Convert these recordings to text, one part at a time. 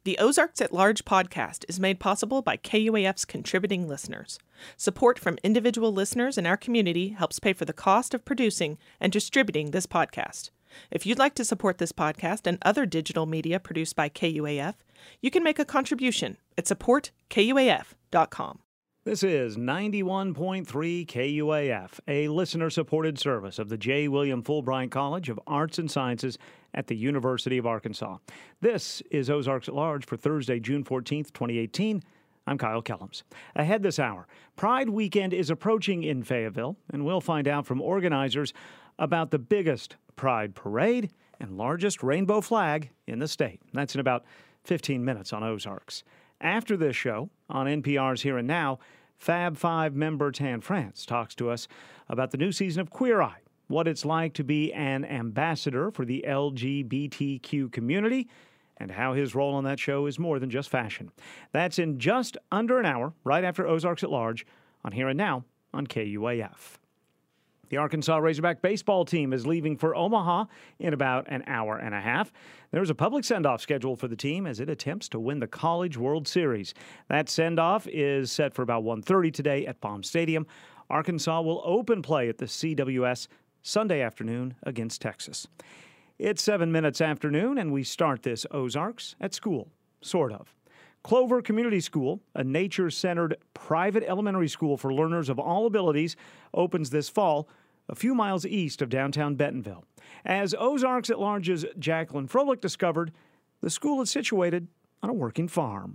The Ozarks at Large podcast is made possible by KUAF's contributing listeners. Support from individual listeners in our community helps pay for the cost of producing and distributing this podcast. If you'd like to support this podcast and other digital media produced by KUAF, you can make a contribution at supportkuaf.com. This is 91.3 KUAF, a listener-supported service of the J. William Fulbright College of Arts and Sciences at the University of Arkansas. This is Ozarks at Large for Thursday, June 14th, 2018. I'm Kyle Kellums. Ahead this hour, Pride Weekend is approaching in Fayetteville, and we'll find out from organizers about the biggest Pride parade and largest rainbow flag in the state. That's in about 15 minutes on Ozarks. After this show, on NPR's Here and Now, Fab Five member Tan France talks to us about the new season of Queer Eye, what it's like to be an ambassador for the LGBTQ community, and how his role on that show is more than just fashion. That's in just under an hour, right after Ozarks at Large, on Here and Now on KUAF. The Arkansas Razorback baseball team is leaving for Omaha in about an hour and a half. There's a public send-off scheduled for the team as it attempts to win the College World Series. That send-off is set for about 1:30 today at Baum Stadium. Arkansas will open play at the CWS Sunday afternoon against Texas. It's 7 minutes after noon, and we start this Ozarks at school, sort of. Clover Community School, a nature-centered private elementary school for learners of all abilities, opens this fall a few miles east of downtown Bentonville. As Ozarks at Large's Jacqueline Froelich discovered, the school is situated on a working farm.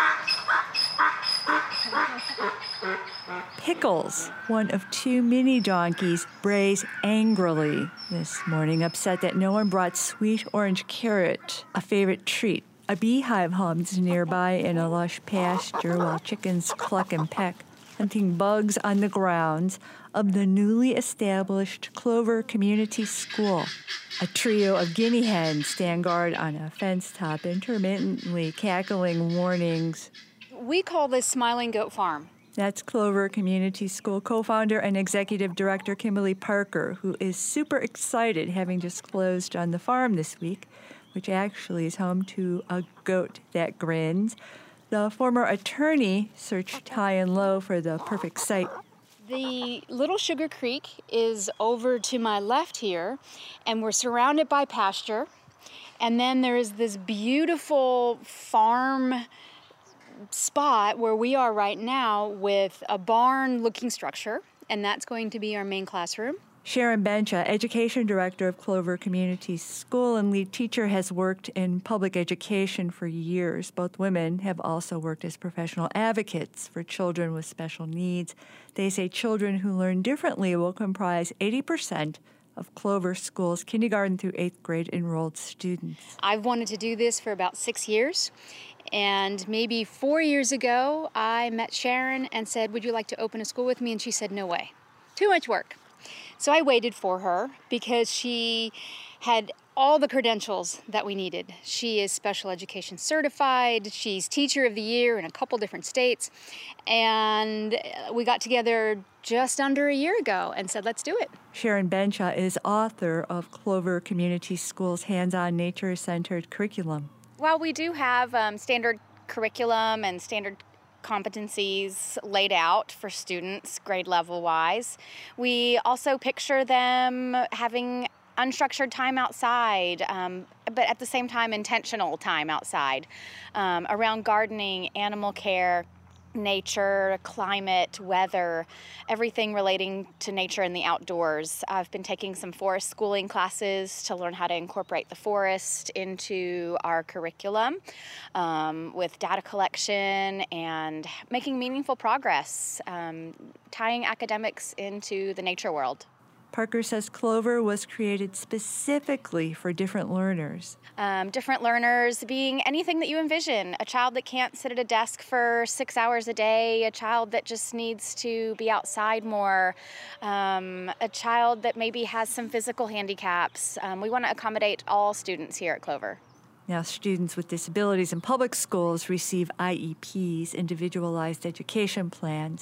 Pickles, one of two mini donkeys, brays angrily this morning, upset that no one brought sweet orange carrot, a favorite treat. A beehive hums nearby in a lush pasture while chickens cluck and peck, hunting bugs on the grounds of the newly established Clover Community School. A trio of guinea hens stand guard on a fence top, intermittently cackling warnings. We call this Smiling Goat Farm. That's Clover Community School co-founder and executive director Kimberly Parker, who is super excited having disclosed on the farm this week, which actually is home to a goat that grins. The former attorney searched high and low for the perfect site. The Little Sugar Creek is over to my left here, and we're surrounded by pasture. And then there is this beautiful farm spot where we are right now with a barn-looking structure, and that's going to be our main classroom. Sharon Bencha, education director of Clover Community School and lead teacher, has worked in public education for years. Both women have also worked as professional advocates for children with special needs. They say children who learn differently will comprise 80% of Clover School's kindergarten through 8th grade enrolled students. I've wanted to do this for about 6 years. And maybe 4 years ago, I met Sharon and said, "Would you like to open a school with me?" And she said, "No way. Too much work." So I waited for her because she had all the credentials that we needed. She is special education certified. She's teacher of the year in a couple different states. And we got together just under a year ago and said, let's do it. Sharon Bencha is author of Clover Community School's hands-on nature-centered curriculum. Well, we do have standard curriculum and standard competencies laid out for students grade level wise. We also picture them having unstructured time outside, but at the same time intentional time outside around gardening, animal care, nature, climate, weather, everything relating to nature and the outdoors. I've been taking some forest schooling classes to learn how to incorporate the forest into our curriculum with data collection and making meaningful progress, tying academics into the nature world. Parker says Clover was created specifically for different learners. Different learners being anything that you envision. A child that can't sit at a desk for 6 hours a day, a child that just needs to be outside more, a child that maybe has some physical handicaps. We want to accommodate all students here at Clover. Now, students with disabilities in public schools receive IEPs, individualized education plans.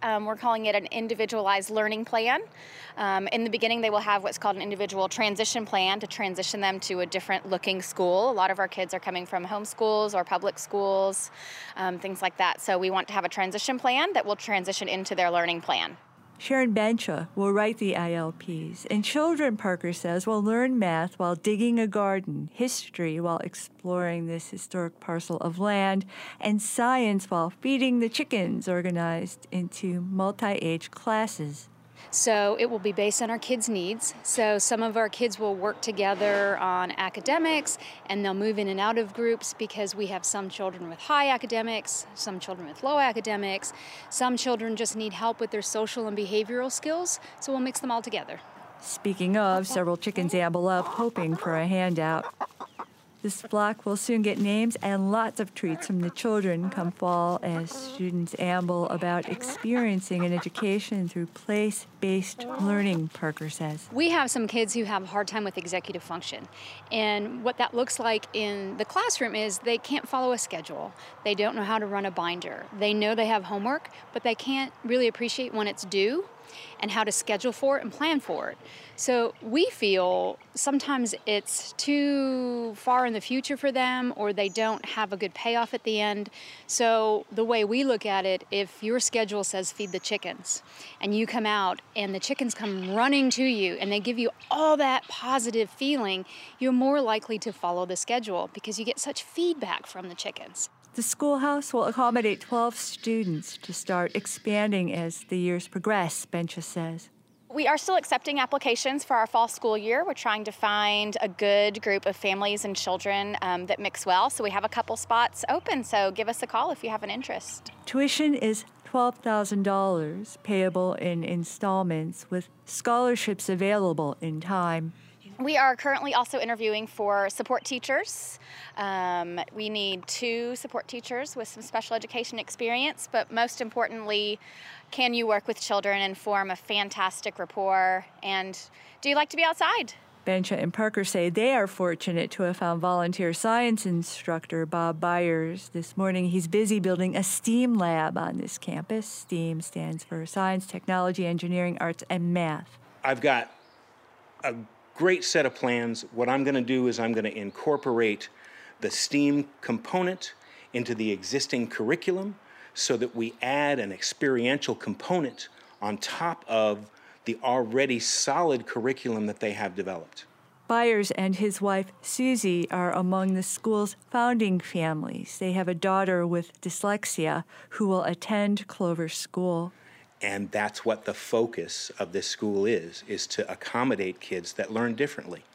We're calling it an individualized learning plan. In the beginning, they will have what's called an individual transition plan to transition them to a different looking school. A lot of our kids are coming from home schools or public schools, things like that. So we want to have a transition plan that will transition into their learning plan. Sharon Bencha will write the ILPs, and children, Parker says, will learn math while digging a garden, history while exploring this historic parcel of land, and science while feeding the chickens, organized into multi-age classes. So it will be based on our kids' needs. So some of our kids will work together on academics, and they'll move in and out of groups because we have some children with high academics, some children with low academics. Some children just need help with their social and behavioral skills, so we'll mix them all together. Speaking of, several chickens amble up, hoping for a handout. This flock will soon get names and lots of treats from the children come fall as students amble about experiencing an education through place-based learning, Parker says. We have some kids who have a hard time with executive function. And what that looks like in the classroom is they can't follow a schedule. They don't know how to run a binder. They know they have homework, but they can't really appreciate when it's due and how to schedule for it and plan for it. So we feel sometimes it's too far in the future for them, or they don't have a good payoff at the end. So the way we look at it, if your schedule says feed the chickens, and you come out and the chickens come running to you and they give you all that positive feeling, you're more likely to follow the schedule because you get such feedback from the chickens. The schoolhouse will accommodate 12 students to start expanding as the years progress, Bencha says. We are still accepting applications for our fall school year. We're trying to find a good group of families and children that mix well. So we have a couple spots open, so give us a call if you have an interest. Tuition is $12,000, payable in installments, with scholarships available in time. We are currently also interviewing for support teachers. We need 2 support teachers with some special education experience, but most importantly, can you work with children and form a fantastic rapport? And do you like to be outside? Bencha and Parker say they are fortunate to have found volunteer science instructor Bob Byers. This morning, he's busy building a STEAM lab on this campus. STEAM stands for Science, Technology, Engineering, Arts, and Math. I've got a great set of plans. What I'm going to do is I'm going to incorporate the STEAM component into the existing curriculum so that we add an experiential component on top of the already solid curriculum that they have developed. Byers and his wife, Susie, are among the school's founding families. They have a daughter with dyslexia who will attend Clover School. And that's what the focus of this school is to accommodate kids that learn differently.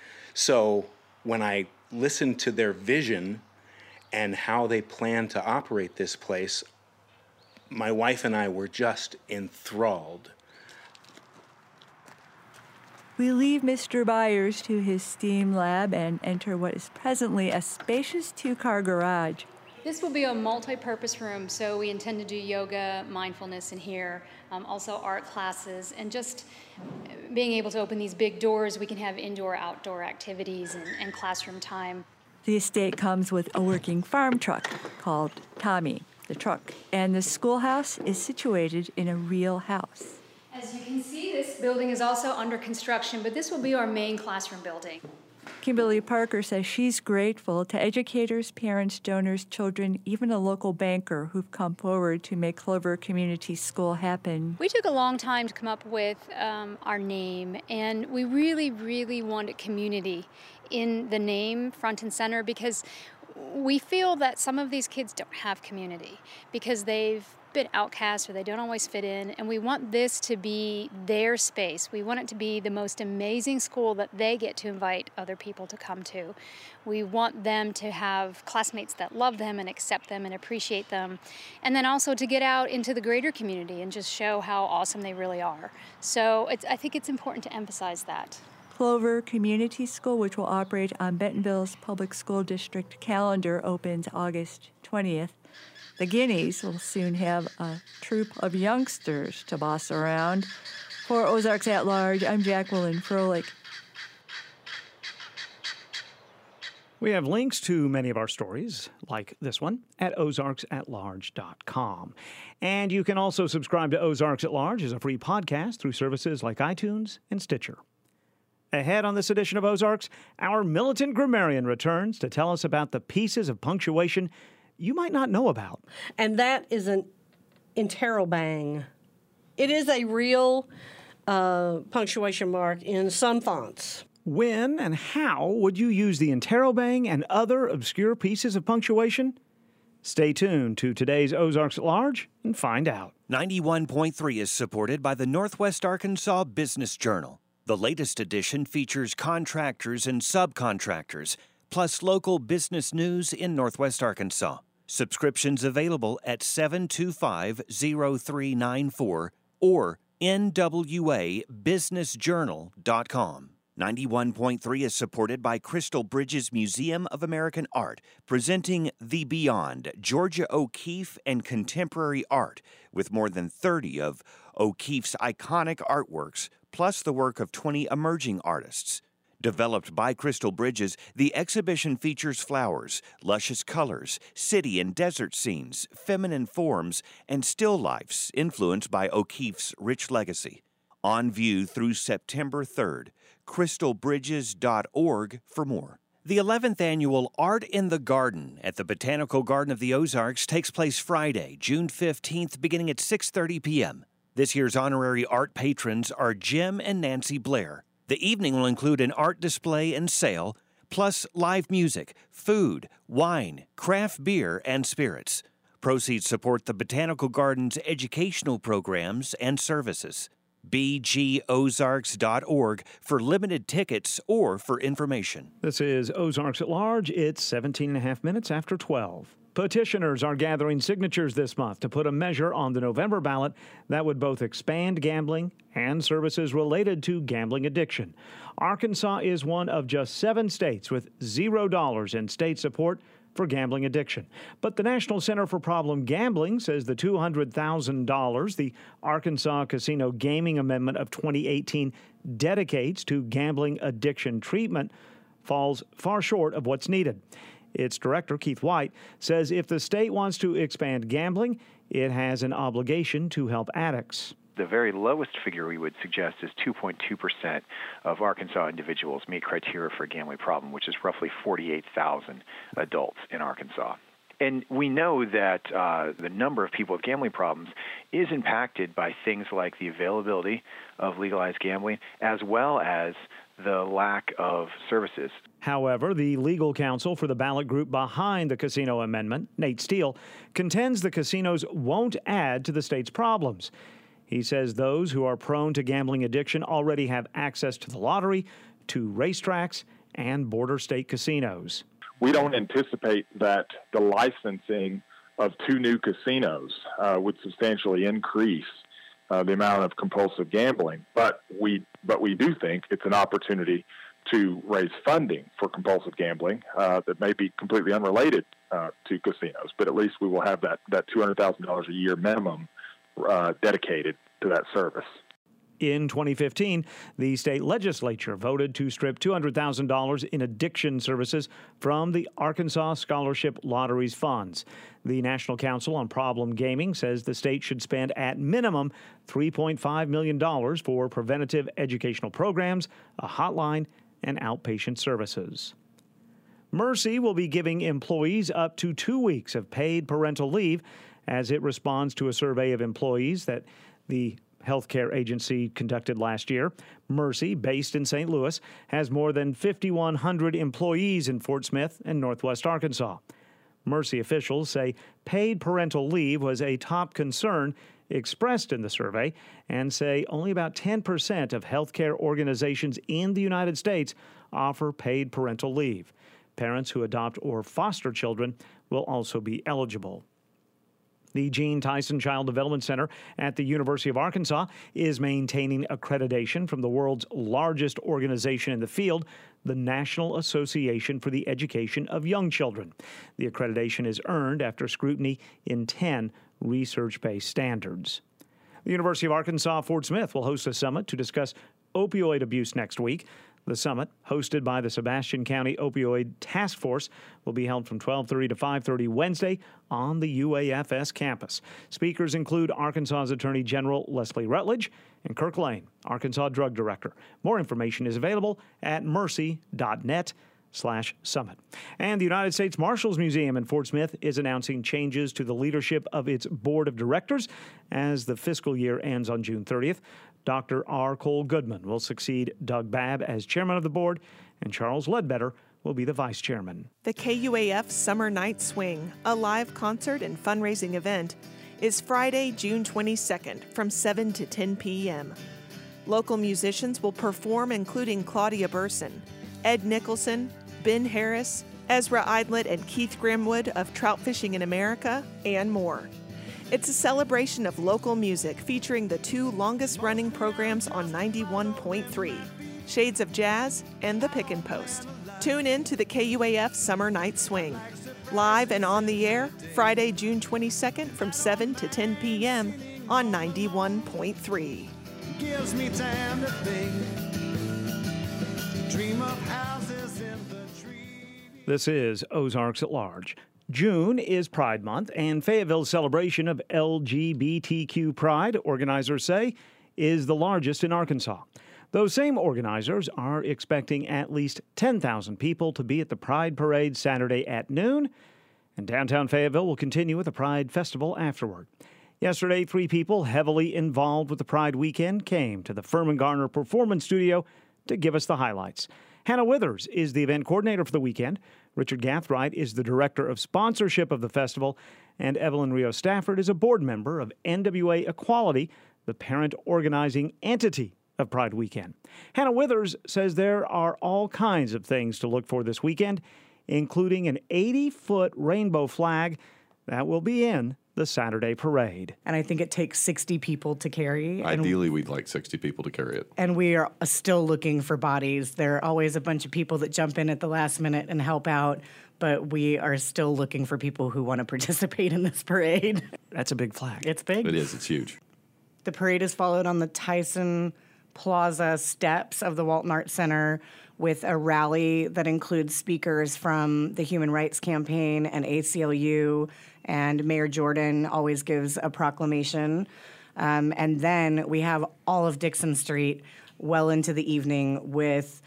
So when I listen to their vision and how they plan to operate this place, my wife and I were just enthralled. We leave Mr. Byers to his STEAM lab and enter what is presently a spacious 2-car garage. This will be a multi-purpose room, so we intend to do yoga, mindfulness in here, also art classes, and just being able to open these big doors, we can have indoor-outdoor activities and classroom time. The estate comes with a working farm truck called Tommy, the truck, and the schoolhouse is situated in a real house. As you can see, this building is also under construction, but this will be our main classroom building. Kimberly Parker says she's grateful to educators, parents, donors, children, even a local banker who've come forward to make Clover Community School happen. We took a long time to come up with our name, and we really, really wanted community in the name front and center because we feel that some of these kids don't have community because they've been outcast or they don't always fit in, and we want this to be their space. We want it to be the most amazing school that they get to invite other people to come to. We want them to have classmates that love them and accept them and appreciate them, and then also to get out into the greater community and just show how awesome they really are. So I think it's important to emphasize that. Clover Community School, which will operate on Bentonville's public school district calendar, opens August 20th. The Guineas will soon have a troop of youngsters to boss around. For Ozarks at Large, I'm Jacqueline Froelich. We have links to many of our stories, like this one, at ozarksatlarge.com. And you can also subscribe to Ozarks at Large as a free podcast through services like iTunes and Stitcher. Ahead on this edition of Ozarks, our militant grammarian returns to tell us about the pieces of punctuation you might not know about. And that is an interrobang. It is a real punctuation mark in some fonts. When and how would you use the interrobang and other obscure pieces of punctuation? Stay tuned to today's Ozarks at Large and find out. 91.3 is supported by the Northwest Arkansas Business Journal. The latest edition features contractors and subcontractors, plus local business news in Northwest Arkansas. Subscriptions available at 725-0394 or nwabusinessjournal.com. 91.3 is supported by Crystal Bridges Museum of American Art, presenting The Beyond, Georgia O'Keeffe and Contemporary Art, with more than 30 of O'Keeffe's iconic artworks, plus the work of 20 emerging artists. Developed by Crystal Bridges, the exhibition features flowers, luscious colors, city and desert scenes, feminine forms, and still lifes influenced by O'Keeffe's rich legacy. On view through September 3rd. crystalbridges.org for more. The 11th annual Art in the Garden at the Botanical Garden of the Ozarks takes place Friday, June 15th, beginning at 6:30 p.m. This year's honorary art patrons are Jim and Nancy Blair. The evening will include an art display and sale, plus live music, food, wine, craft beer, and spirits. Proceeds support the Botanical Garden's educational programs and services. bgozarks.org for limited tickets or for information. This is Ozarks at Large. It's 17 and a half minutes after 12. Petitioners are gathering signatures this month to put a measure on the November ballot that would both expand gambling and services related to gambling addiction. Arkansas is one of just 7 states with $0 in state support for gambling addiction. But the National Center for Problem Gambling says the $200,000 the Arkansas Casino Gaming Amendment of 2018 dedicates to gambling addiction treatment falls far short of what's needed. Its director, Keith White, says if the state wants to expand gambling, it has an obligation to help addicts. The very lowest figure we would suggest is 2.2% of Arkansas individuals meet criteria for a gambling problem, which is roughly 48,000 adults in Arkansas. And we know that the number of people with gambling problems is impacted by things like the availability of legalized gambling, as well as the lack of services. However, the legal counsel for the ballot group behind the casino amendment, Nate Steele, contends the casinos won't add to the state's problems. He says those who are prone to gambling addiction already have access to the lottery, to racetracks, and border state casinos. We don't anticipate that the licensing of 2 new casinos would substantially increase the amount of compulsive gambling. But we do think it's an opportunity to raise funding for compulsive gambling that may be completely unrelated to casinos. But at least we will have that $200,000 a year minimum dedicated to that service. In 2015, the state legislature voted to strip $200,000 in addiction services from the Arkansas Scholarship Lottery's funds. The National Council on Problem Gaming says the state should spend at minimum $3.5 million for preventative educational programs, a hotline, and outpatient services. Mercy will be giving employees up to 2 weeks of paid parental leave as it responds to a survey of employees that the healthcare agency conducted last year. Mercy, based in St. Louis, has more than 5,100 employees in Fort Smith and Northwest Arkansas. Mercy officials say paid parental leave was a top concern expressed in the survey and say only about 10% of healthcare organizations in the United States offer paid parental leave. Parents who adopt or foster children will also be eligible. The Gene Tyson Child Development Center at the University of Arkansas is maintaining accreditation from the world's largest organization in the field, the National Association for the Education of Young Children. The accreditation is earned after scrutiny in 10 research-based standards. The University of Arkansas Fort Smith will host a summit to discuss opioid abuse next week. The summit, hosted by the Sebastian County Opioid Task Force, will be held from 12:30 to 5:30 Wednesday on the UAFS campus. Speakers include Arkansas's Attorney General Leslie Rutledge and Kirk Lane, Arkansas Drug Director. More information is available at mercy.net/summit. And the United States Marshals Museum in Fort Smith is announcing changes to the leadership of its board of directors as the fiscal year ends on June 30th. Dr. R. Cole Goodman will succeed Doug Babb as chairman of the board, and Charles Ledbetter will be the vice chairman. The KUAF Summer Night Swing, a live concert and fundraising event, is Friday, June 22nd from 7 to 10 p.m. Local musicians will perform, including Claudia Burson, Ed Nicholson, Ben Harris, Ezra Eidlet, and Keith Grimwood of Trout Fishing in America, and more. It's a celebration of local music featuring the two longest-running programs on 91.3, Shades of Jazz and The Pick and Post. Tune in to the KUAF Summer Night Swing, live and on the air, Friday, June 22nd from 7 to 10 p.m. on 91.3. Gives me time to think, dream of houses in the tree. This is Ozarks at Large. June is Pride Month, and Fayetteville's celebration of LGBTQ pride, organizers say, is the largest in Arkansas. Those same organizers are expecting at least 10,000 people to be at the Pride Parade Saturday at noon, and downtown Fayetteville will continue with the Pride Festival afterward. Yesterday, 3 people heavily involved with the Pride weekend came to the Furman Garner Performance Studio to give us the highlights. Hannah Withers is the event coordinator for the weekend. Richard Gathright is the director of sponsorship of the festival, and Evelyn Rio Stafford is a board member of NWA Equality, the parent organizing entity of Pride Weekend. Hannah Withers says there are all kinds of things to look for this weekend, including an 80-foot rainbow flag that will be in the Saturday parade. And I think it takes 60 people to carry. Ideally, we'd like 60 people to carry it. And we are still looking for bodies. There are always a bunch of people that jump in at the last minute and help out, but we are still looking for people who want to participate in this parade. That's a big flag. It's big. It is. It's huge. The parade is followed on the Tyson Plaza steps of the Walton Arts Center with a rally that includes speakers from the Human Rights Campaign and ACLU, and Mayor Jordan always gives a proclamation. And then we have all of Dixon Street well into the evening with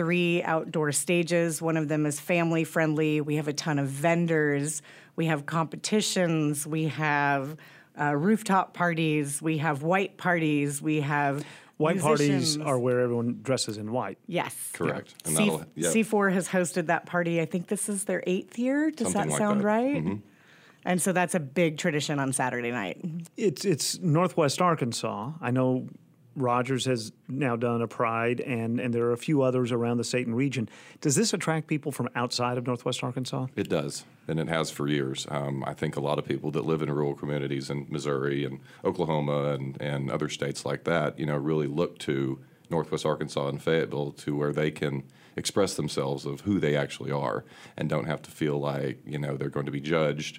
3 outdoor stages. One of them is family friendly. We have a ton of vendors. We have competitions. We have rooftop parties. We have white parties. We have White musicians. parties are where everyone dresses in white. Yes. Correct. And C4 has hosted that party. I think this is their 8th year. Does Something that like sound that. right? Mm-hmm. And so that's a big tradition on Saturday night. It's Northwest Arkansas. I know Rogers has now done a Pride, and there are a few others around the state and region. Does this attract people from outside of Northwest Arkansas? It does, and it has for years. I think a lot of people that live in rural communities in Missouri and Oklahoma and other states like that, really look to Northwest Arkansas and Fayetteville to where they can express themselves of who they actually are and don't have to feel like, they're going to be judged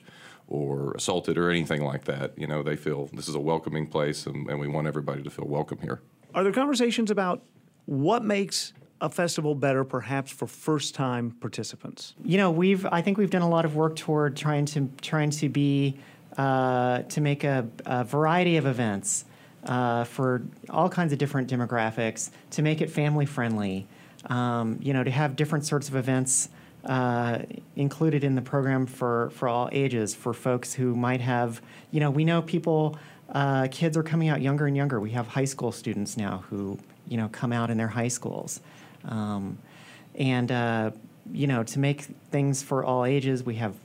or assaulted or anything like that. They feel this is a welcoming place, and we want everybody to feel welcome here. Are there conversations about what makes a festival better, perhaps for first-time participants? I think we've done a lot of work toward trying to be to make a variety of events for all kinds of different demographics, to make it family friendly. To have different sorts of events included in the program for all ages, for folks who might have, we know people, kids are coming out younger and younger. We have high school students now who, come out in their high schools. To make things for all ages, we have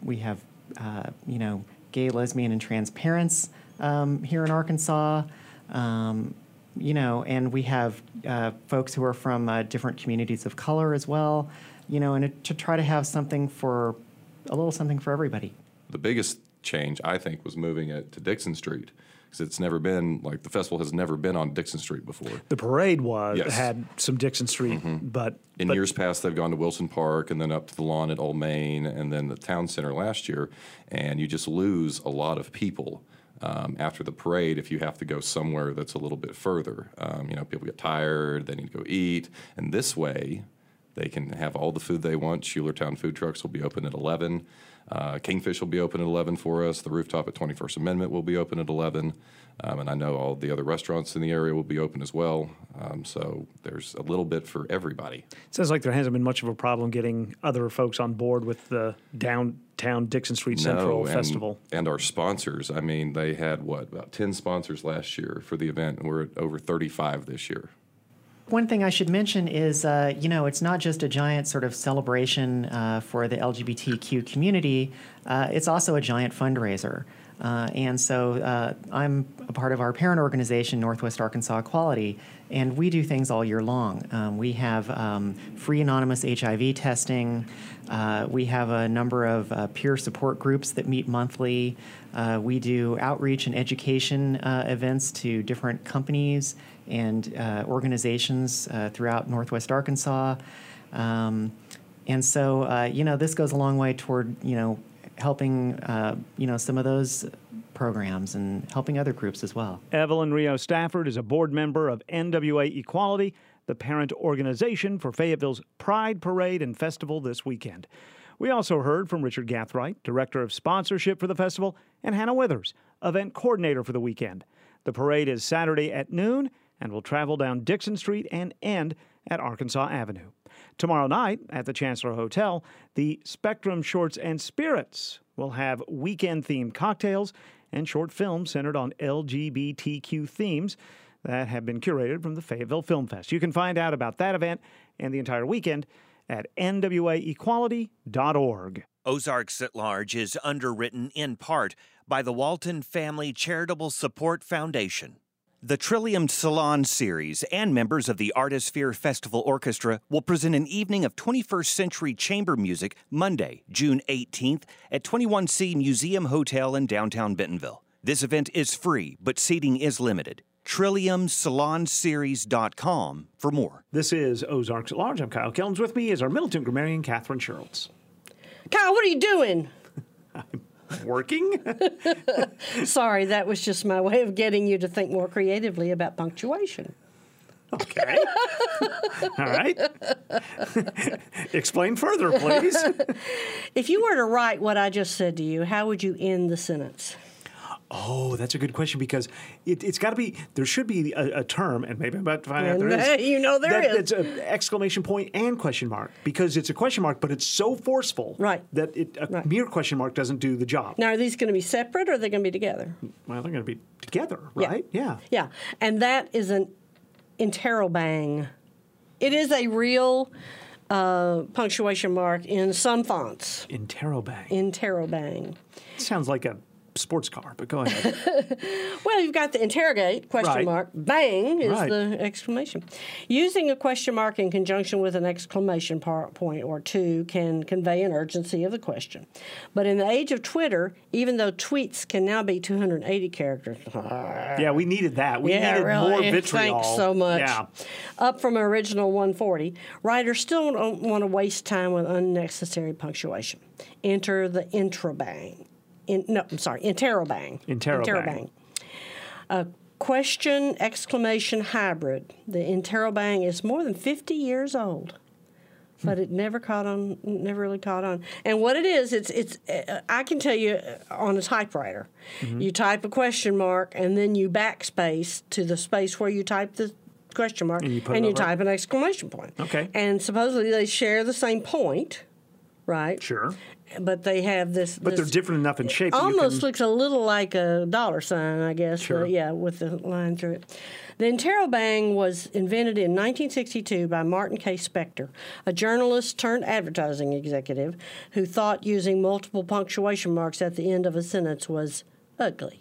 gay, lesbian, and trans parents here in Arkansas. And we have folks who are from different communities of color as well. And to try to have a little something for everybody. The biggest change, I think, was moving it to Dixon Street, because it's never been, the festival has never been on Dixon Street before. The parade had some Dixon Street, but in years past, they've gone to Wilson Park and then up to the lawn at Old Main and then the town center last year, and you just lose a lot of people after the parade if you have to go somewhere that's a little bit further. People get tired, they need to go eat, and this way they can have all the food they want. Schulertown food trucks will be open at 11. Kingfish will be open at 11 for us. The rooftop at 21st Amendment will be open at 11. And I know all the other restaurants in the area will be open as well. So there's a little bit for everybody. It sounds like there hasn't been much of a problem getting other folks on board with the downtown Dixon Street Central Festival. And our sponsors, I mean, they had, about 10 sponsors last year for the event, and we're at over 35 this year. One thing I should mention is, it's not just a giant sort of celebration for the LGBTQ community. It's also a giant fundraiser. And so I'm a part of our parent organization, Northwest Arkansas Equality, and we do things all year long. We have free anonymous HIV testing. We have a number of peer support groups that meet monthly. We do outreach and education events to different companies and organizations throughout Northwest Arkansas. And so, this goes a long way toward, helping, some of those programs and helping other groups as well. Evelyn Rio Stafford is a board member of NWA Equality, the parent organization for Fayetteville's Pride Parade and Festival this weekend. We also heard from Richard Gathright, Director of Sponsorship for the festival, and Hannah Withers, Event Coordinator for the weekend. The parade is Saturday at noon and will travel down Dixon Street and end at Arkansas Avenue. Tomorrow night at the Chancellor Hotel, the Spectrum Shorts and Spirits will have weekend-themed cocktails and short films centered on LGBTQ themes that have been curated from the Fayetteville Film Fest. You can find out about that event and the entire weekend at nwaequality.org. Ozarks at Large is underwritten in part by the Walton Family Charitable Support Foundation. The Trillium Salon Series and members of the Artisphere Festival Orchestra will present an evening of 21st century chamber music Monday, June 18th at 21C Museum Hotel in downtown Bentonville. This event is free, but seating is limited. TrilliumSalonSeries.com for more. This is Ozarks at Large. I'm Kyle Kellens. With me is our Middleton grammarian, Catherine Sherrills. Kyle, what are you doing? Working? Sorry, that was just my way of getting you to think more creatively about punctuation. Okay. All right. Explain further, please. If you were to write what I just said to you, how would you end the sentence? Oh, that's a good question, because it's got to be, there should be a term, and maybe I'm about to find out there is. You know there is. It's an exclamation point and question mark, because it's a question mark, but it's so forceful that a mere question mark doesn't do the job. Now, are these going to be separate, or are they going to be together? Well, they're going to be together, right? Yeah. Yeah, and that is an interrobang. It is a real punctuation mark in some fonts. Interrobang. Interrobang. It sounds like a sports car, but go ahead. Well, you've got the interrogate, question mark, bang is the exclamation. Using a question mark in conjunction with an exclamation point or two can convey an urgency of the question. But in the age of Twitter, even though tweets can now be 280 characters. Yeah, we needed that. We needed more vitriol. Thanks so much. Yeah. Up from an original 140, writers still don't want to waste time with unnecessary punctuation. Enter the interrobang. Interrobang. Interrobang. A question exclamation hybrid. The interrobang is more than 50 years old, but it never really caught on. And what it is, it's I can tell you on a typewriter, you type a question mark and then you backspace to the space where you type the question mark and you type an exclamation point. Okay. And supposedly they share the same point, right? Sure. But they have this. But they're different enough in shape. Almost looks a little like a dollar sign, I guess. Sure. With the line through it. The interrobang was invented in 1962 by Martin K. Spector, a journalist turned advertising executive who thought using multiple punctuation marks at the end of a sentence was ugly.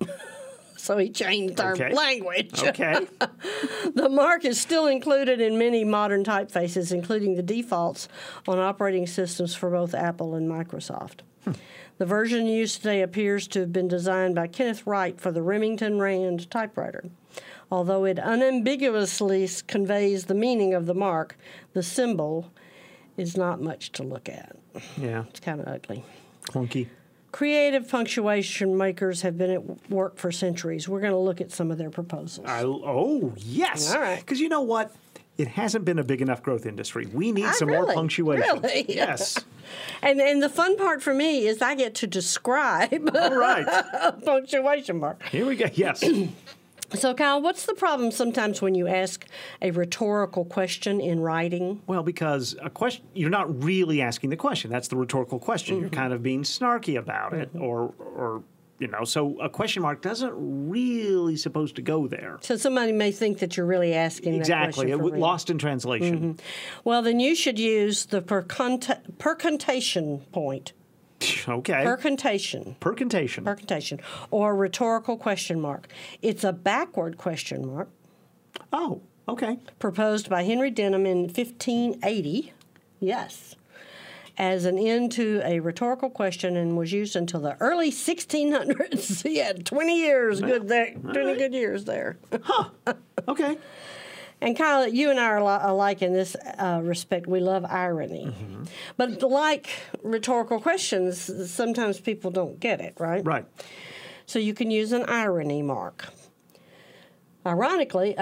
So he changed our language. Okay. The mark is still included in many modern typefaces, including the defaults on operating systems for both Apple and Microsoft. The version used today appears to have been designed by Kenneth Wright for the Remington Rand typewriter. Although it unambiguously conveys the meaning of the mark, the symbol is not much to look at. Yeah. It's kind of ugly. Clunky. Creative punctuation makers have been at work for centuries. We're going to look at some of their proposals. Oh, yes. All right. Because you know what? It hasn't been a big enough growth industry. We need some more punctuation. Really? Yes. And the fun part for me is I get to describe All right. a punctuation mark. Here we go. Yes. So, Kyle, what's the problem sometimes when you ask a rhetorical question in writing? Well, because a question, you're not really asking the question. That's the rhetorical question. Mm-hmm. You're kind of being snarky about it, or so a question mark doesn't really supposed to go there. So somebody may think that you're really asking Exactly. that question. Lost in translation. Mm-hmm. Well, then you should use the percontation point. Okay. Percontation. Percontation. Or rhetorical question mark. It's a backward question mark. Oh, okay. Proposed by Henry Denham in 1580. Yes. As an end to a rhetorical question and was used until the early 1600s. He had 20 years, 20 good years there. Huh. Okay. And Kyle, you and I are alike in this respect. We love irony. Mm-hmm. But like rhetorical questions, sometimes people don't get it, right? Right. So you can use an irony mark. Ironically,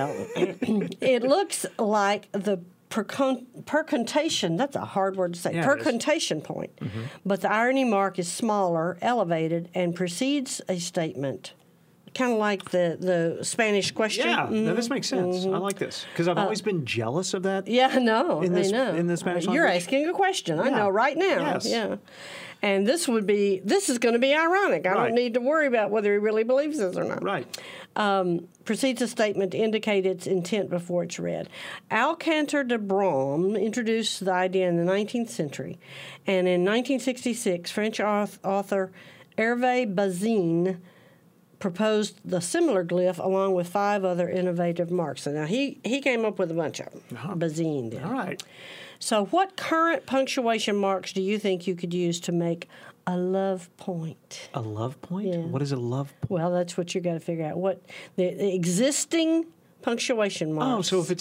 it looks like the percontation, that's a hard word to say, percontation point. Mm-hmm. But the irony mark is smaller, elevated, and precedes a statement. Kind of like the Spanish question. Yeah, no, this makes sense. I like this because I've always been jealous of that. Yeah, no, in this, I know. In the Spanish You're language. asking a question. I know right now. Yes. Yeah, and this is going to be ironic. I don't need to worry about whether he really believes this or not. Right. Precedes a statement to indicate its intent before it's read. Alcantar de Brom introduced the idea in the 19th century, and in 1966, French author Hervé Bazin proposed the similar glyph along with 5 other innovative marks. And now he came up with a bunch of them. Bazin did. All right. So what current punctuation marks do you think you could use to make a love point? A love point? Yeah. What is a love point? Well, that's what you got to figure out. What the existing punctuation marks. Oh, so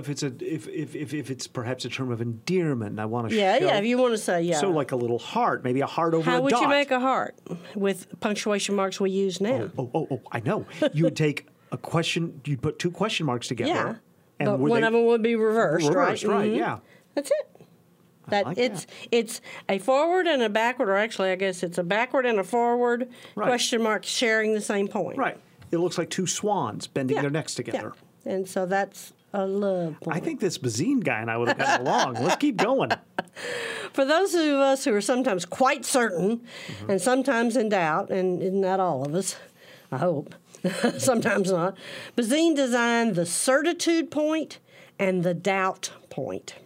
if it's perhaps a term of endearment, I want to show. Yeah, if you want to say, So like a little heart, maybe a heart over a dot. How would you make a heart with punctuation marks we use now? Oh, I know. You would take a question, you'd put 2 question marks together. Yeah, and but one of them would be reversed, right? Right, Mm-hmm. yeah. That's it. It's a forward and a backward, or actually I guess it's a backward and a forward question mark sharing the same point. Right. It looks like 2 swans bending their necks together. Yeah. And so that's a love point. I think this Bazin guy and I would have gotten along. Let's keep going. For those of us who are sometimes quite certain and sometimes in doubt, and not all of us, I hope, sometimes not, Bazin designed the certitude point and the doubt point.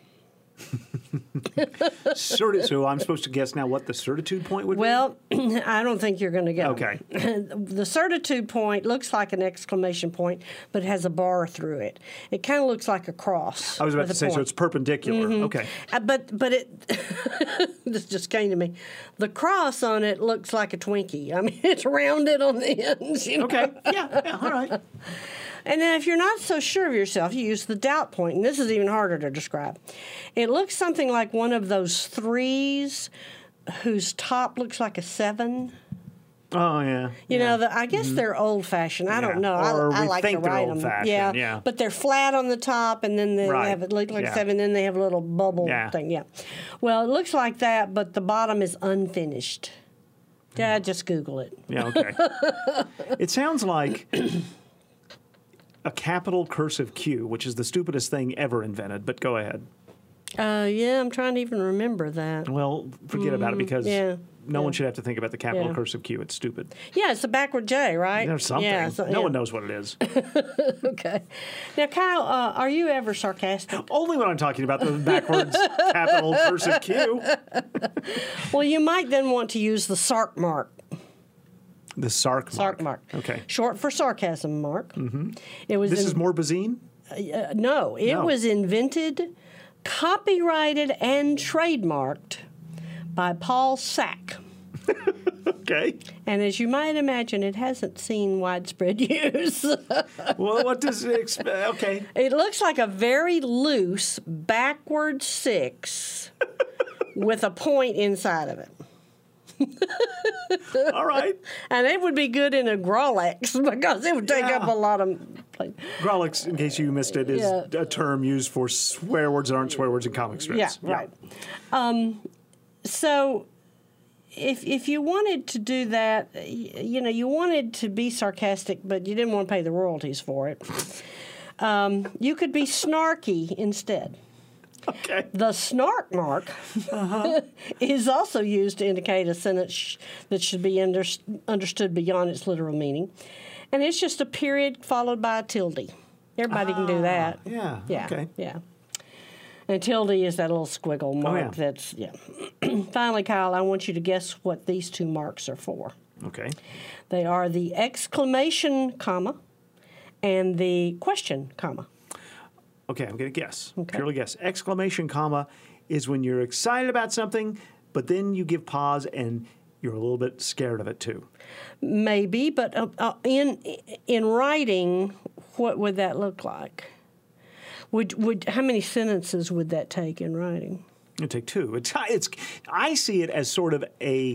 So I'm supposed to guess now what the certitude point would be? Well, I don't think you're going to get Okay. The certitude point looks like an exclamation point, but has a bar through it. It kind of looks like a cross. I was about to say, point. so it's perpendicular. Mm-hmm. Okay. But it this just came to me. The cross on it looks like a Twinkie. I mean, it's rounded on the ends. You know? Okay. Yeah, all right. And then if you're not so sure of yourself, you use the doubt point, and this is even harder to describe. It looks something like one of those 3s whose top looks like a 7. Oh, yeah. You know, I guess they're old-fashioned. I don't know. Or I we like think to write they're them. old-fashioned, Yeah, but they're flat on the top, and then they have it look like a 7, and then they have a little bubble thing. Yeah. Well, it looks like that, but the bottom is unfinished. Yeah, just Google it. Yeah, okay. It sounds like a capital cursive Q, which is the stupidest thing ever invented, but go ahead. Yeah, I'm trying to even remember that. Well, forget about it because no one should have to think about the capital Yeah. cursive Q. It's stupid. Yeah, it's a backward J, right? There's something. Yeah, No one knows what it is. Okay. Now, Kyle, are you ever sarcastic? Only when I'm talking about the backwards capital cursive Q. Well, you might then want to use the sarc mark. The sarc mark. Sarc mark. Okay. Short for sarcasm mark. Mm-hmm. It was. This is more Bazin? No, it was invented, copyrighted, and trademarked by Paul Sack. Okay. And as you might imagine, it hasn't seen widespread use. Well, what does it okay. It looks like a very loose backward 6 with a point inside of it. All right. And it would be good in a Growlex because it would take up a lot of place. Growlex, in case you missed it, is a term used for swear words that aren't swear words in comic strips. Yeah, right. So if you wanted to do that, you wanted to be sarcastic, but you didn't want to pay the royalties for it, you could be snarky instead. Okay. The snark mark is also used to indicate a sentence that should be understood beyond its literal meaning. And it's just a period followed by a tilde. Everybody can do that. Yeah. Yeah. Okay. Yeah. And tilde is that little squiggle mark that's, Finally, Kyle, I want you to guess what these two marks are for. Okay. They are the exclamation comma and the question comma. Okay, I'm going to guess. Purely guess. Exclamation comma is when you're excited about something, but then you give pause and you're a little bit scared of it too. Maybe, but in writing, what would that look like? Would how many sentences would that take in writing? It'd take two. I see it as sort of a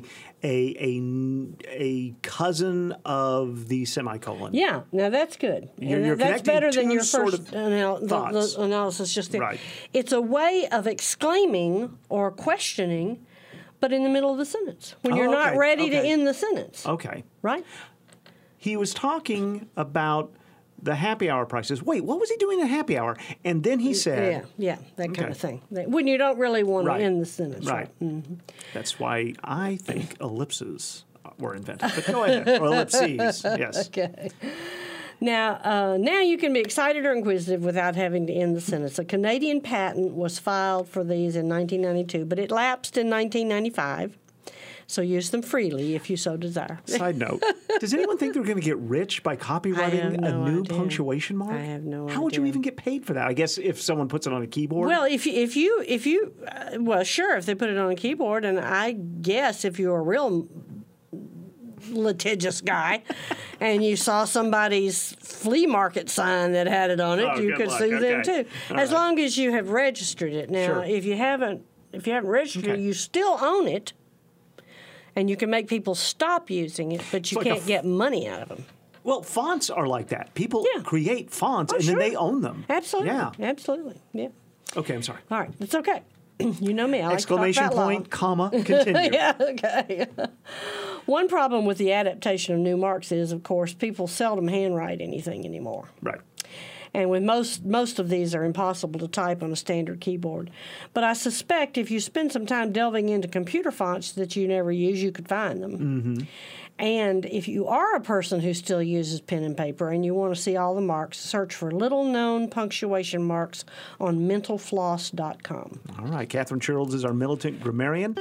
cousin of the semicolon. Yeah, now that's good. That's better than your first the analysis just there. Right. It's a way of exclaiming or questioning, but in the middle of the sentence when you're not ready to end the sentence. Okay. Right. He was talking about the happy hour prices. Wait, what was he doing at happy hour? And then he said... Yeah, that kind of thing. When you don't really want to end the sentence. Right. Mm-hmm. That's why I think ellipses were invented. But go ahead. Or ellipses, yes. Okay. Now you can be excited or inquisitive without having to end the sentence. A Canadian patent was filed for these in 1992, but it lapsed in 1995. So use them freely if you so desire. Side note, does anyone think they're going to get rich by copyrighting a new punctuation mark? I have no idea. How would you even get paid for that? I guess if someone puts it on a keyboard? Well, if you sure, if they put it on a keyboard, and I guess if you're a real litigious guy and you saw somebody's flea market sign that had it on it, you could sue them too. As long as you have registered it. Now, if you haven't registered it, you still own it. And you can make people stop using it, but you can't get money out of them. Well, fonts are like that. People create fonts, and then they own them. Absolutely. Yeah. Absolutely. Yeah. Okay, I'm sorry. All right. It's okay. You know me. I exclamation like to talk point, comma, continue. Yeah, okay. One problem with the adaptation of new marks is, of course, people seldom handwrite anything anymore. Right. And with most of these are impossible to type on a standard keyboard. But I suspect if you spend some time delving into computer fonts that you never use, you could find them. Mm-hmm. And if you are a person who still uses pen and paper and you want to see all the marks, search for little-known punctuation marks on mentalfloss.com. All right. Catherine Childs is our militant grammarian.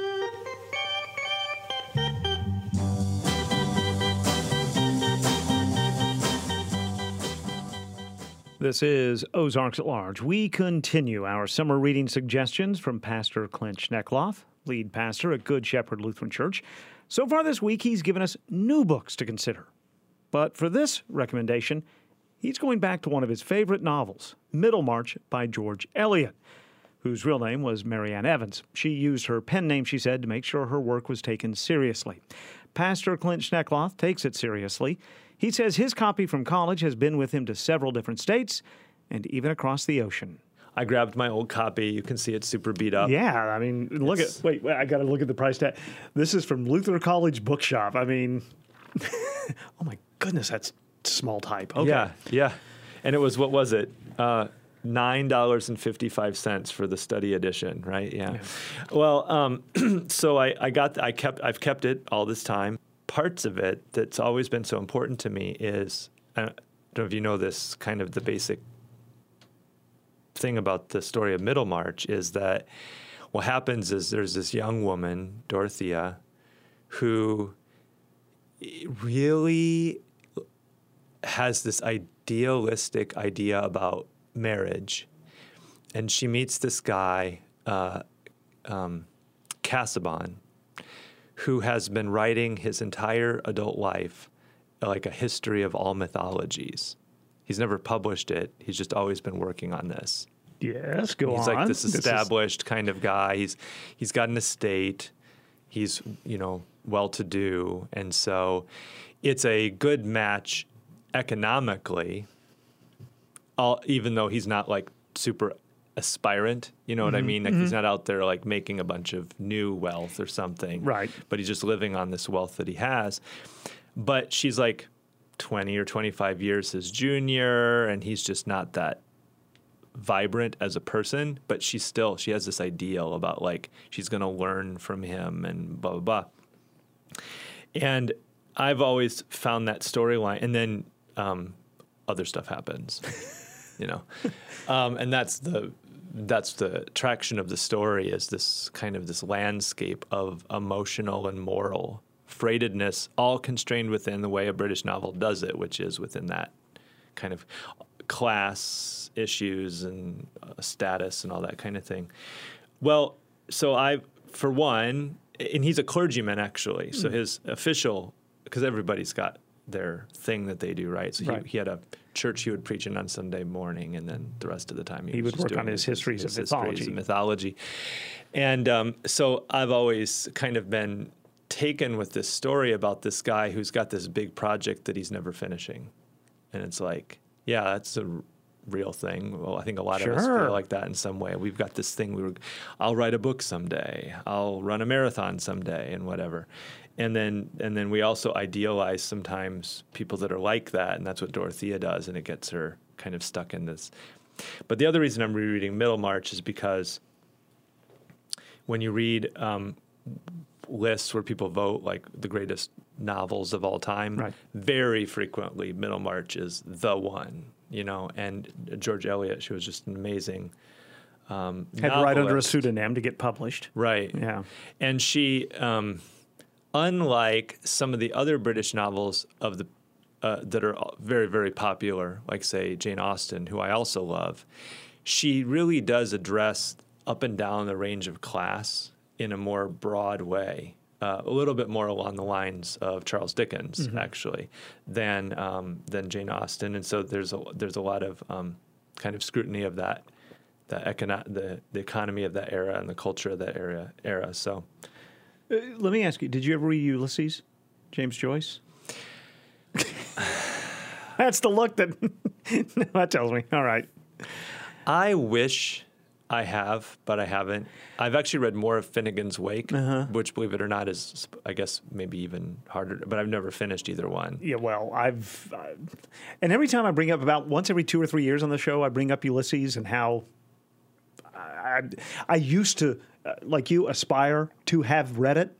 This is Ozarks at Large. We continue our summer reading suggestions from Pastor Clint Schneckloff, lead pastor at Good Shepherd Lutheran Church. So far this week, he's given us new books to consider. But for this recommendation, he's going back to one of his favorite novels, Middlemarch by George Eliot, whose real name was Marianne Evans. She used her pen name, she said, to make sure her work was taken seriously. Pastor Clint Schneckloff takes it seriously. He says his copy from college has been with him to several different states and even across the ocean. I grabbed my old copy. You can see it's super beat up. Yeah, I mean, wait, I got to look at the price tag. This is from Luther College Bookshop. I mean, oh my goodness, that's small type. Okay. Yeah. And it was, what was it? $9.55 for the study edition, right? Yeah. Well, so I've kept it all this time. Parts of it that's always been so important to me is, I don't know if you know this, kind of the basic thing about the story of Middlemarch is that what happens is there's this young woman, Dorothea, who really has this idealistic idea about marriage. And she meets this guy, Casaubon, who has been writing his entire adult life like a history of all mythologies. He's never published it. He's just always been working on this. Yes, go on. He's like this established kind of guy. He's got an estate. He's, well-to-do. And so it's a good match economically, even though he's not like super aspirant, you know what I mean? Like he's not out there like making a bunch of new wealth or something. Right. But he's just living on this wealth that he has. But she's like 20 or 25 years his junior, and he's just not that vibrant as a person, but she has this ideal about like she's going to learn from him and blah, blah, blah. And I've always found that storyline, and then other stuff happens, and that's the attraction of the story, is this kind of this landscape of emotional and moral freightedness, all constrained within the way a British novel does it, which is within that kind of class issues and status and all that kind of thing. Well, so for one, and he's a clergyman actually, so his official, because everybody's got their thing that they do, right? So he had a church he would preach in on Sunday morning, and then the rest of the time he would work on his histories of mythology. And so I've always kind of been taken with this story about this guy who's got this big project that he's never finishing. And it's like, yeah, that's a real thing. Well, I think a lot of us feel like that in some way. We've got this thing, I'll write a book someday, I'll run a marathon someday, and whatever. And then we also idealize sometimes people that are like that, and that's what Dorothea does, and it gets her kind of stuck in this. But the other reason I'm rereading Middlemarch is because when you read lists where people vote like the greatest novels of all time, very frequently Middlemarch is the one, and George Eliot, she was just an amazing had to write under a pseudonym to get published. Right. Yeah. And she, unlike some of the other British novels of the that are very, very popular, like, say, Jane Austen, who I also love, she really does address up and down the range of class in a more broad way, a little bit more along the lines of Charles Dickens, actually, than Jane Austen. And so there's a lot of kind of scrutiny of that, the economy of that era and the culture of that era. So, let me ask you: did you ever read Ulysses, James Joyce? That's the look that tells me. All right. I wish I have, but I haven't. I've actually read more of Finnegan's Wake, which, believe it or not, is, I guess, maybe even harder, but I've never finished either one. Yeah, well, and every time I bring up, about once every 2 or 3 years on the show, I bring up Ulysses and how I used to, like you, aspire to have read it.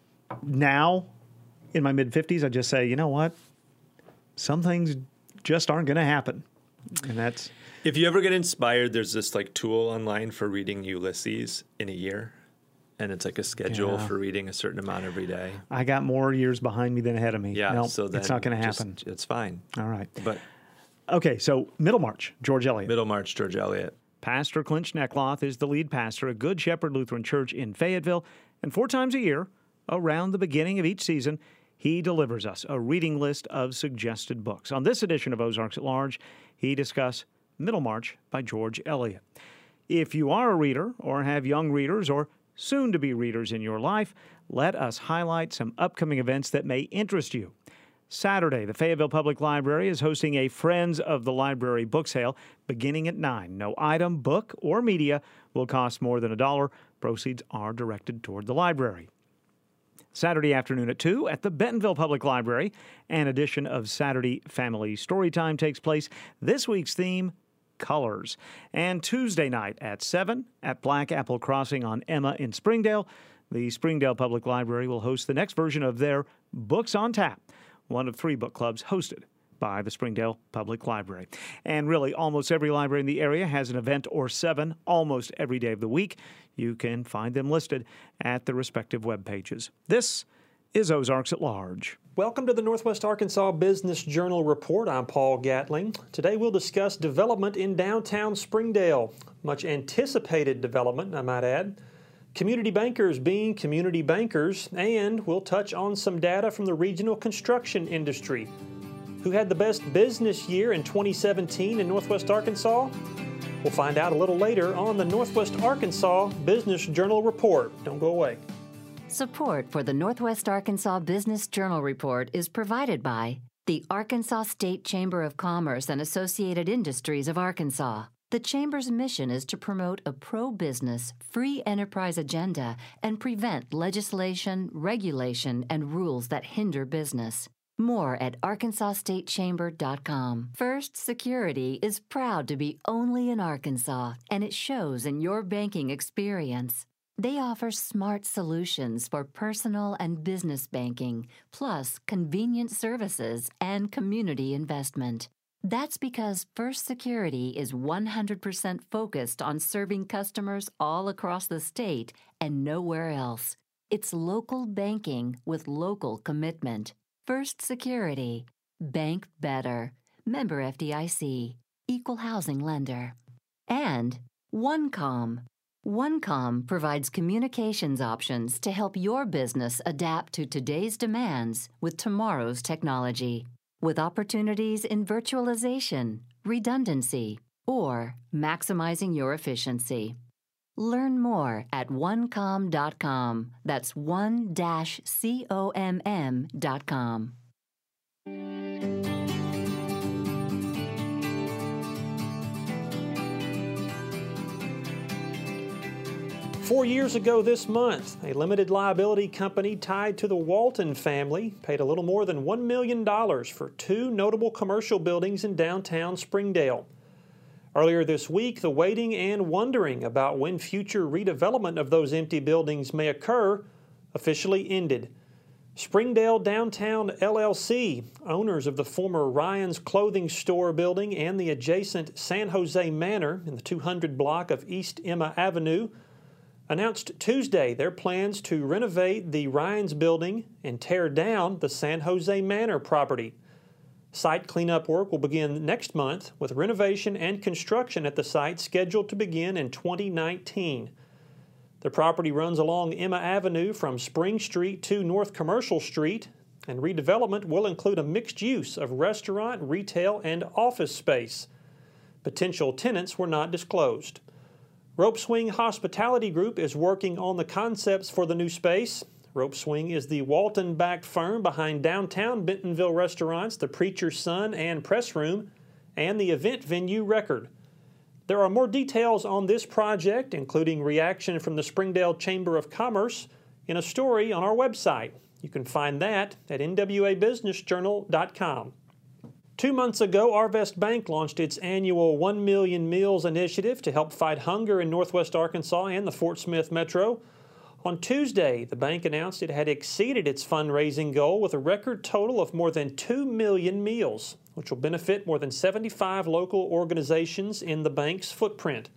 Now, in my mid-50s, I just say, you know what? Some things just aren't going to happen. And that's... If you ever get inspired, there's this like tool online for reading Ulysses in a year, and it's like a schedule for reading a certain amount every day. I got more years behind me than ahead of me. Yeah, no, so it's not going to happen. It's fine. All right. But okay, so Middlemarch, George Eliot. Middlemarch, George Eliot. Pastor Clint Schneckloth is the lead pastor at Good Shepherd Lutheran Church in Fayetteville, and 4 times a year, around the beginning of each season, he delivers us a reading list of suggested books. On this edition of Ozarks at Large, he discusses Middlemarch by George Eliot. If you are a reader or have young readers or soon-to-be readers in your life, let us highlight some upcoming events that may interest you. Saturday, the Fayetteville Public Library is hosting a Friends of the Library book sale beginning at 9. No item, book, or media will cost more than $1. Proceeds are directed toward the library. Saturday afternoon at 2 at the Bentonville Public Library, an edition of Saturday Family Storytime takes place. This week's theme, colors. And Tuesday night at 7 at Black Apple Crossing on Emma in Springdale, the Springdale Public Library will host the next version of their Books on Tap, one of 3 book clubs hosted by the Springdale Public Library. And really, almost every library in the area has an event or 7 almost every day of the week. You can find them listed at the respective web pages. This is Ozarks at Large. Welcome to the Northwest Arkansas Business Journal Report. I'm Paul Gatling. Today we'll discuss development in downtown Springdale. Much anticipated development, I might add. Community bankers being community bankers, and we'll touch on some data from the regional construction industry. Who had the best business year in 2017 in Northwest Arkansas? We'll find out a little later on the Northwest Arkansas Business Journal Report. Don't go away. Support for the Northwest Arkansas Business Journal Report is provided by the Arkansas State Chamber of Commerce and Associated Industries of Arkansas. The Chamber's mission is to promote a pro-business, free enterprise agenda and prevent legislation, regulation, and rules that hinder business. More at arkansasstatechamber.com. First Security is proud to be only in Arkansas, and it shows in your banking experience. They offer smart solutions for personal and business banking, plus convenient services and community investment. That's because First Security is 100% focused on serving customers all across the state and nowhere else. It's local banking with local commitment. First Security. Bank better. Member FDIC. Equal housing lender. And OneComm. OneComm provides communications options to help your business adapt to today's demands with tomorrow's technology, with opportunities in virtualization, redundancy, or maximizing your efficiency. Learn more at onecomm.com. That's 1-comm.com. 4 years ago this month, a limited liability company tied to the Walton family paid a little more than $1 million for two notable commercial buildings in downtown Springdale. Earlier this week, the waiting and wondering about when future redevelopment of those empty buildings may occur officially ended. Springdale Downtown LLC, owners of the former Ryan's Clothing Store building and the adjacent San Jose Manor in the 200 block of East Emma Avenue, announced Tuesday their plans to renovate the Ryan's building and tear down the San Jose Manor property. Site cleanup work will begin next month, with renovation and construction at the site scheduled to begin in 2019. The property runs along Emma Avenue from Spring Street to North Commercial Street, and redevelopment will include a mixed use of restaurant, retail, and office space. Potential tenants were not disclosed. Rope Swing Hospitality Group is working on the concepts for the new space. Rope Swing is the Walton-backed firm behind downtown Bentonville restaurants, the Preacher's Son and Press Room, and the event venue Record. There are more details on this project, including reaction from the Springdale Chamber of Commerce, in a story on our website. You can find that at nwabusinessjournal.com. 2 months ago, Arvest Bank launched its annual 1 Million Meals initiative to help fight hunger in Northwest Arkansas and the Fort Smith Metro. On Tuesday, the bank announced it had exceeded its fundraising goal with a record total of more than 2 million meals, which will benefit more than 75 local organizations in the bank's footprint.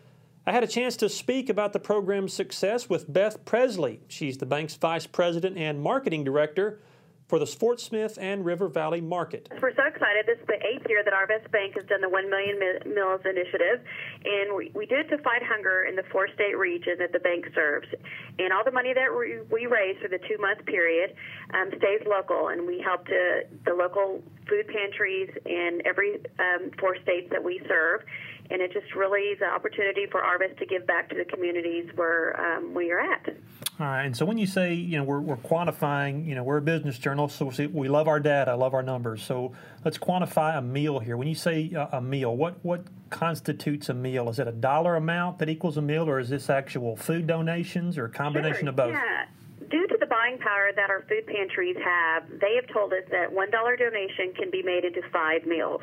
I had a chance to speak about the program's success with Beth Presley. She's the bank's vice president and marketing director for the Fort Smith and River Valley market. We're so excited. This is the 8th year that Arvest Bank has done the 1 Million Meals Initiative, and we did it to fight hunger in the 4-state region that the bank serves. And all the money that we raise for the 2-month period stays local, and we help the local food pantries in every 4 states that we serve. And it just really is an opportunity for Arvest to give back to the communities where we are at. All right, and so when you say, we're quantifying, we're a business journal, so we love our data, love our numbers. So let's quantify a meal here. When you say a meal, what constitutes a meal? Is it a dollar amount that equals a meal, or is this actual food donations, or a combination of both? Yeah. Due to the buying power that our food pantries have, they have told us that $1 donation can be made into 5 meals.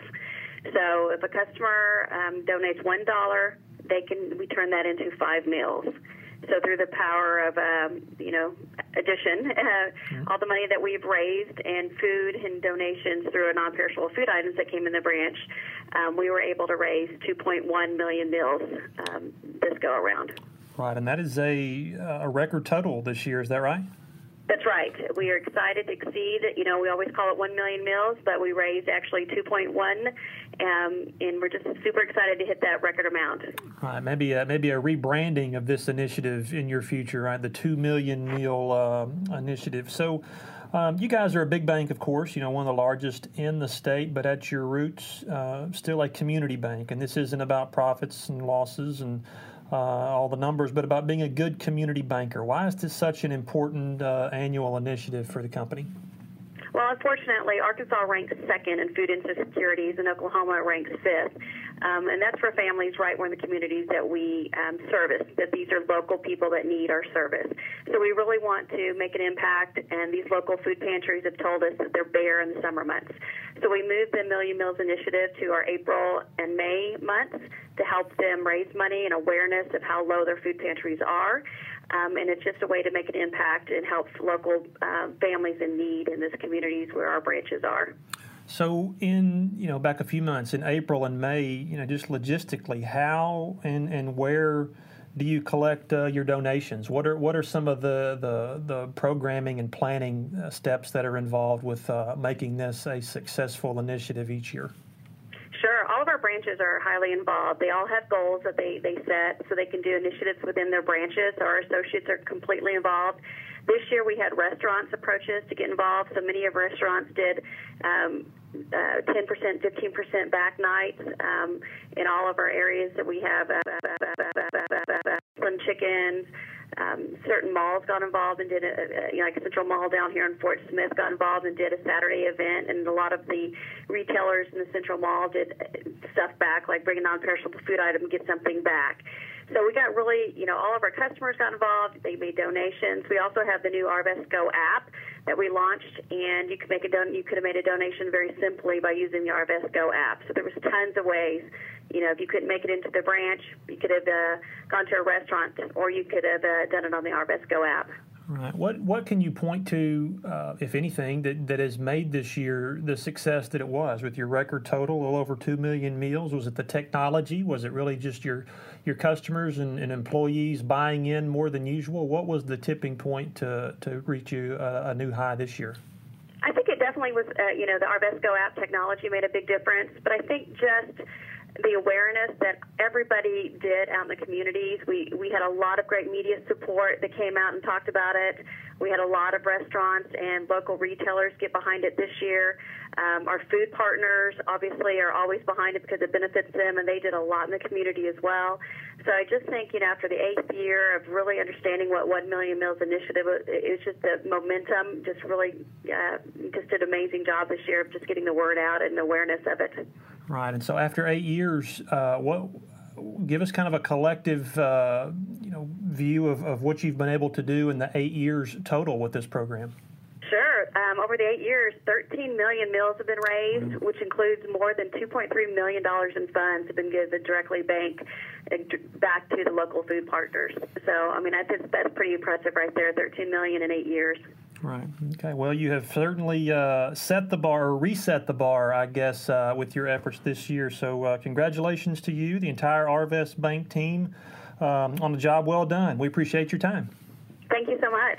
So if a customer donates $1, we turn that into 5 meals. So through the power of, addition, all the money that we've raised and food and donations through non-perishable food items that came in the branch, we were able to raise 2.1 million meals this go around. Right, and that is a record total this year. Is that right? That's right. We are excited to exceed, we always call it 1 million meals, but we raised actually 2.1, and we're just super excited to hit that record amount. All right, maybe a rebranding of this initiative in your future, right? The 2 million meal initiative. So you guys are a big bank, of course, one of the largest in the state, but at your roots, still a community bank, and this isn't about profits and losses and all the numbers, but about being a good community banker. Why is this such an important annual initiative for the company? Well, unfortunately, Arkansas ranks second in food insecurities, and Oklahoma ranks fifth. And that's for families right where in the communities that we service, that these are local people that need our service. So we really want to make an impact, and these local food pantries have told us that they're bare in the summer months. So we moved the Million Meals Initiative to our April and May months to help them raise money and awareness of how low their food pantries are. And it's just a way to make an impact and help local families in need in these communities where our branches are. So back a few months in April and May, just logistically, how and where do you collect your donations? What are some of the programming and planning steps that are involved with making this a successful initiative each year? Sure. All of our branches are highly involved. They all have goals that they set so they can do initiatives within their branches. Our associates are completely involved. This year we had restaurants approach us to get involved. So many of our restaurants did 10%, 15% back nights in all of our areas that we have. Slim Chickens. Certain malls got involved and did like Central Mall down here in Fort Smith got involved and did a Saturday event, and a lot of the retailers in the Central Mall did stuff back, like bring a non-perishable food item and get something back. So we got really, all of our customers got involved. They made donations. We also have the new Arvest Go app that we launched, and you could you could have made a donation very simply by using the Arvest Go app. So there was tons of ways. If you couldn't make it into the branch, you could have gone to a restaurant, or you could have done it on the Arvest Go app. Right. What can you point to, if anything, that has made this year the success that it was with your record total, a little over 2 million meals? Was it the technology? Was it really just your customers and employees buying in more than usual? What was the tipping point to reach you a new high this year? I think it definitely was, the Arvest Go app technology made a big difference, but I think just the awareness that everybody did out in the communities. We had a lot of great media support that came out and talked about it. We had a lot of restaurants and local retailers get behind it this year. Our food partners obviously are always behind it because it benefits them, and they did a lot in the community as well. So I just think, after the 8th year of really understanding what 1 Million Meals Initiative is, just the momentum just really just did an amazing job this year of just getting the word out and awareness of it. Right, and so after 8 years, give us kind of a collective, view of what you've been able to do in the 8 years total with this program. Sure. Over the 8 years, 13 million meals have been raised, which includes more than $2.3 million in funds have been given directly back to the local food partners. So, I think that's pretty impressive right there, 13 million in 8 years. Right. Okay. Well, you have certainly set the bar, or reset the bar, I guess, with your efforts this year. So congratulations to you, the entire Arvest Bank team, on the job well done. We appreciate your time. Thank you so much.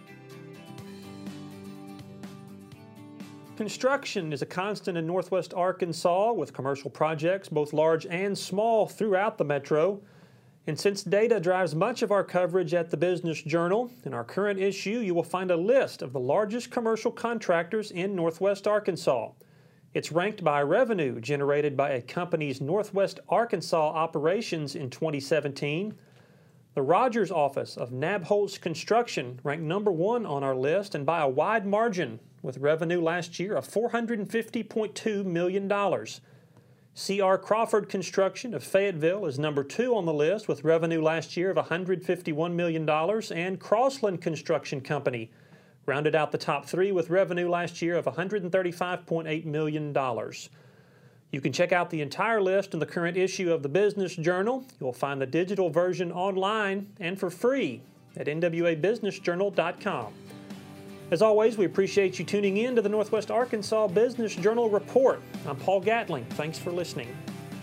Construction is a constant in Northwest Arkansas, with commercial projects, both large and small, throughout the metro. And since data drives much of our coverage at the Business Journal, in our current issue, you will find a list of the largest commercial contractors in Northwest Arkansas. It's ranked by revenue generated by a company's Northwest Arkansas operations in 2017. The Rogers office of Nabholz Construction ranked number 1 on our list, and by a wide margin, with revenue last year of $450.2 million. C.R. Crawford Construction of Fayetteville is number 2 on the list, with revenue last year of $151 million, and Crossland Construction Company rounded out the top 3 with revenue last year of $135.8 million. You can check out the entire list in the current issue of the Business Journal. You'll find the digital version online and for free at nwabusinessjournal.com. As always, we appreciate you tuning in to the Northwest Arkansas Business Journal Report. I'm Paul Gatling. Thanks for listening.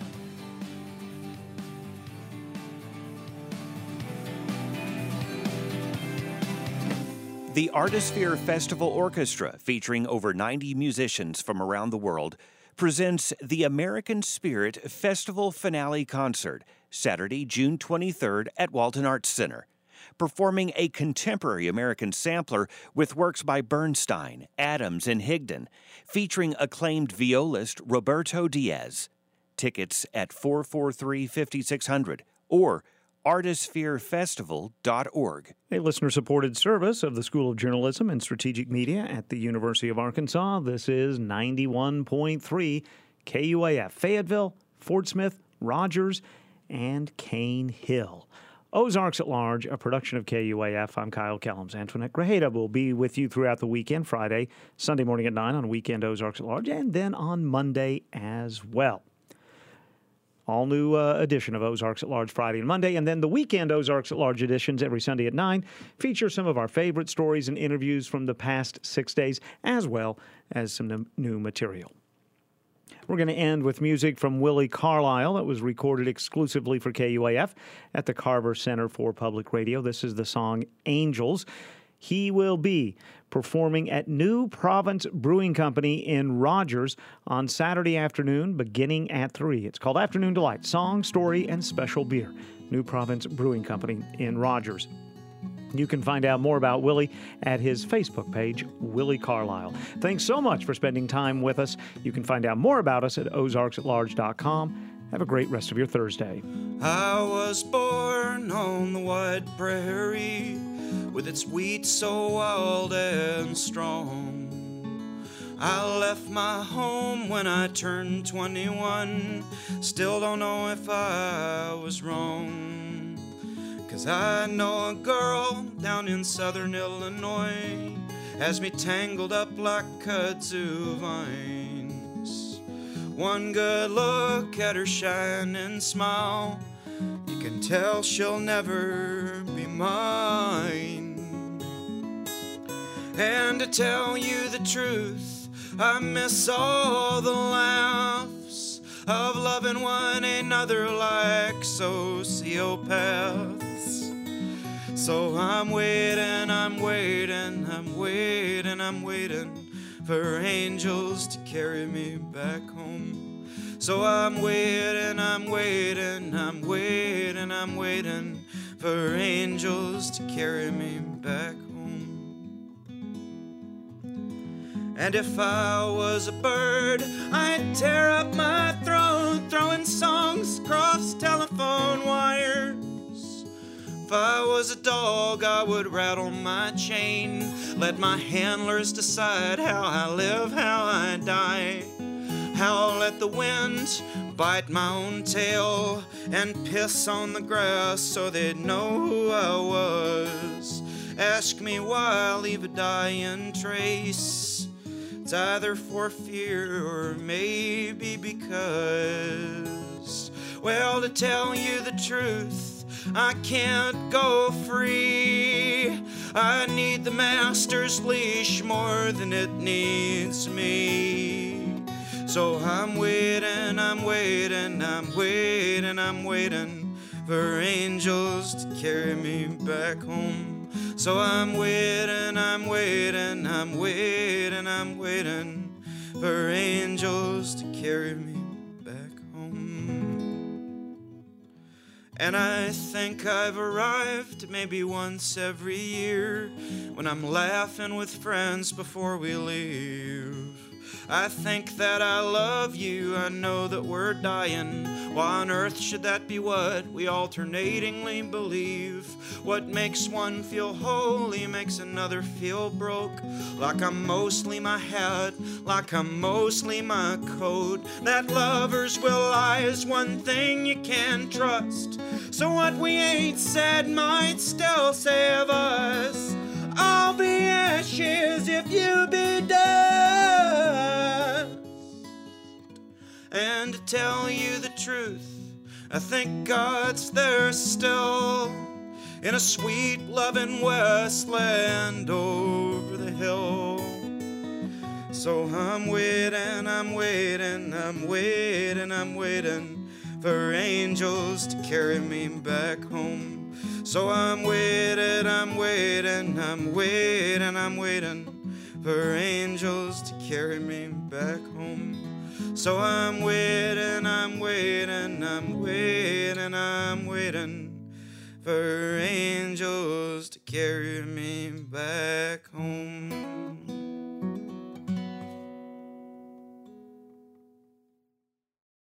The Artisphere Festival Orchestra, featuring over 90 musicians from around the world, presents the American Spirit Festival Finale Concert, Saturday, June 23rd at Walton Arts Center, performing a contemporary American sampler with works by Bernstein, Adams, and Higdon, featuring acclaimed violist Roberto Diaz. Tickets at 443-5600 or artispherefestival.org. A listener-supported service of the School of Journalism and Strategic Media at the University of Arkansas. This is 91.3 KUAF, Fayetteville, Fort Smith, Rogers, and Cane Hill. Ozarks at Large, a production of KUAF. I'm Kyle Kellums. Antoinette Grajeda will be with you throughout the weekend, Friday, Sunday morning at 9 on Weekend Ozarks at Large, and then on Monday as well. All new edition of Ozarks at Large Friday and Monday, and then the weekend Ozarks at Large editions every Sunday at 9 feature some of our favorite stories and interviews from the past 6 days, as well as some new material. We're going to end with music from Willie Carlisle that was recorded exclusively for KUAF at the Carver Center for Public Radio. This is the song Angels. He will be performing at New Province Brewing Company in Rogers on Saturday afternoon beginning at 3. It's called Afternoon Delight, Song, Story, and Special Beer. New Province Brewing Company in Rogers. You can find out more about Willie at his Facebook page, Willie Carlisle. Thanks so much for spending time with us. You can find out more about us at ozarksatlarge.com. Have a great rest of your Thursday. I was born on the wide prairie with its wheat so wild and strong. I left my home when I turned 21. Still don't know if I was wrong. 'Cause I know a girl down in southern Illinois has me tangled up like kudzu vines. One good look at her shining smile, you can tell she'll never be mine. And to tell you the truth, I miss all the laughs of loving one another like sociopaths. So I'm waiting for angels to carry me back home. So I'm waiting for angels to carry me back home. And if I was a bird, I'd tear up my throat, throwing songs across telephone wires. If I was a dog, I would rattle my chain, let my handlers decide how I live, how I die. I'll let the wind bite my own tail and piss on the grass so they'd know who I was. Ask me why I leave a dying trace. It's either for fear or maybe because, well, to tell you the truth, I can't go free. I need the master's leash more than it needs me. So I'm waiting for angels to carry me back home. So I'm waiting for angels to carry me back home. And I think I've arrived maybe once every year when I'm laughing with friends before we leave. I think that I love you, I know that we're dying. Why on earth should that be what we alternatingly believe? What makes one feel holy makes another feel broke. Like I'm mostly my hat, like I'm mostly my coat. That lovers will lie is one thing you can't trust. So what we ain't said might still save us. I'll be ashes if you be dust. And to tell you the truth, I think God's there still, in a sweet loving wasteland over the hill. So I'm waiting for angels to carry me back home. So I'm waiting for angels to carry me back home. So I'm waiting for angels